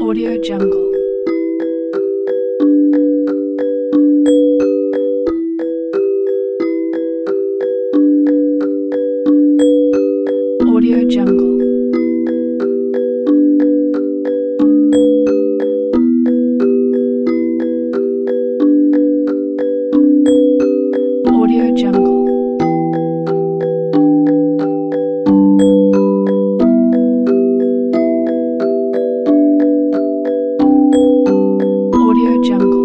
Audio Jungle. Audio Jungle. Audio Jungle. Audio Jungle.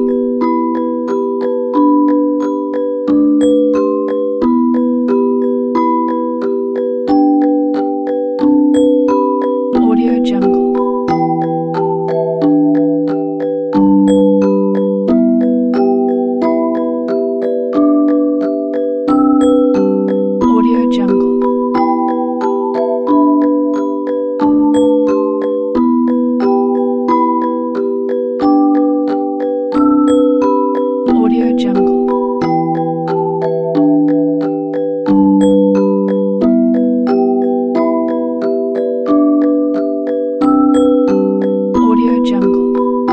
Audio Jungle. Audio Jungle. Audio Jungle. Audio Jungle.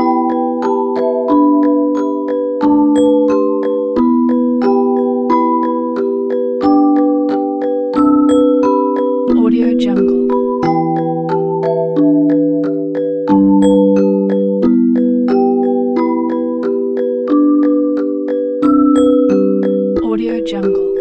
Audio Jungle. Audio Jungle.